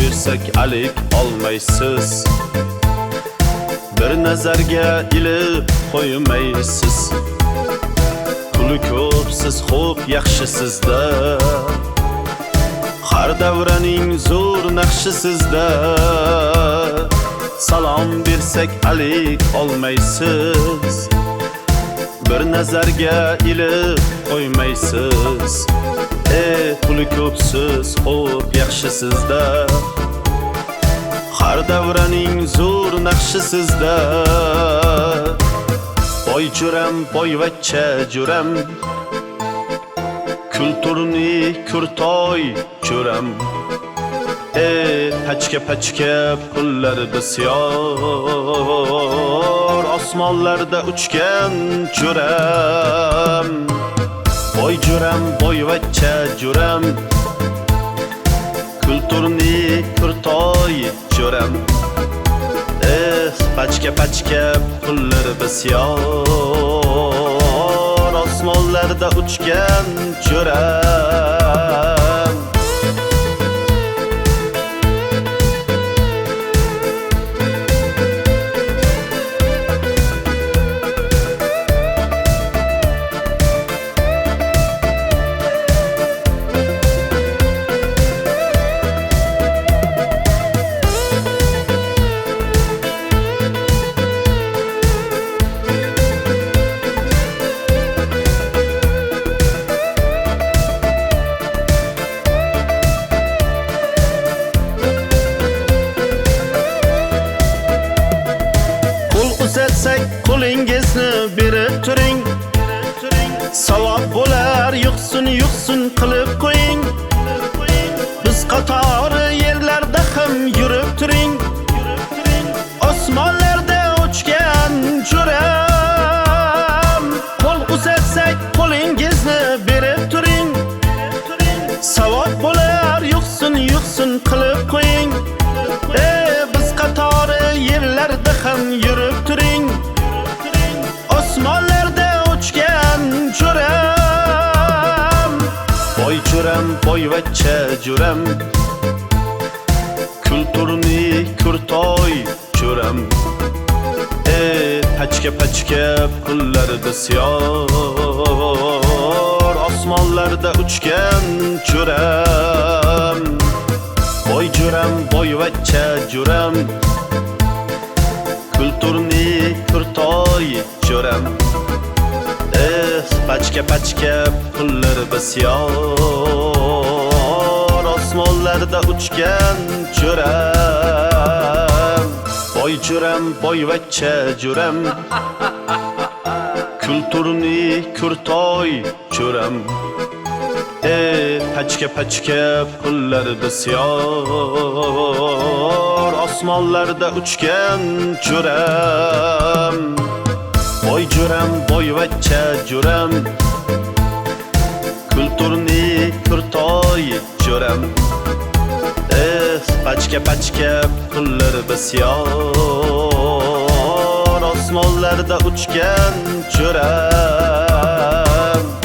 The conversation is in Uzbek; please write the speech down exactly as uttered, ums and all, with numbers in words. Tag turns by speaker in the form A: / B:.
A: bersak alik olmaysiz. Bir nazarga ilib qo'ymaysiz. Puli ko'p siz xo'p yaxshi sizda. Har davraning zo'r naqshi sizda. Salom bersak alik olmaysiz. Bir nazarga ilib qo'ymaysiz. Ey puli ko'p siz xo'p yaxshi sizda. Har davraning zo'r naqshi sizda. Boy juram, boyvachcha juram, kulturni kurtoy juram. Ey pachka pachka pullar bisyor, osmonlarda uchgan juram. Boy juram, boyvachcha juram, kulturni kurtoy juram. Eh, pachka pachka pullar bisyor, osmonlarda uchgan juram. Qo'lingizni berib turing, savob bo'lar, yuqsin yuqsin qilib qo'ying. Biz qatori yerlarda ham yurib turing, osmonlarda uchgan juram. Qo'l uzatsak qo'lingizni berib turing, savob bo'lar, yuqsin yuqsin qilib qo'ying. Ey biz qatori yerlarda ham yurib turing, osmonlarda uchgan juram. Boy juram, boyvachcha juram, kulturni kurtoy juram. Ey pachka pachka pullar bisyor, osmonlarda uchgan juram. Boy juram, boyvachcha juram, kulturni kurtoy juram. Eh, pachka pachka pullar bisyor, osmonlarda uchgan juram. Boy juram, boyvachcha juram, kulturni kurtoy juram. Ey pachka pachka pullar bisyor, osmonlarda uchgan juram. Boy juram, boyvachcha juram, kulturni kurtoy juram. Eh, pachka pachka pullar bisyor, osmonlarda uchgan juram.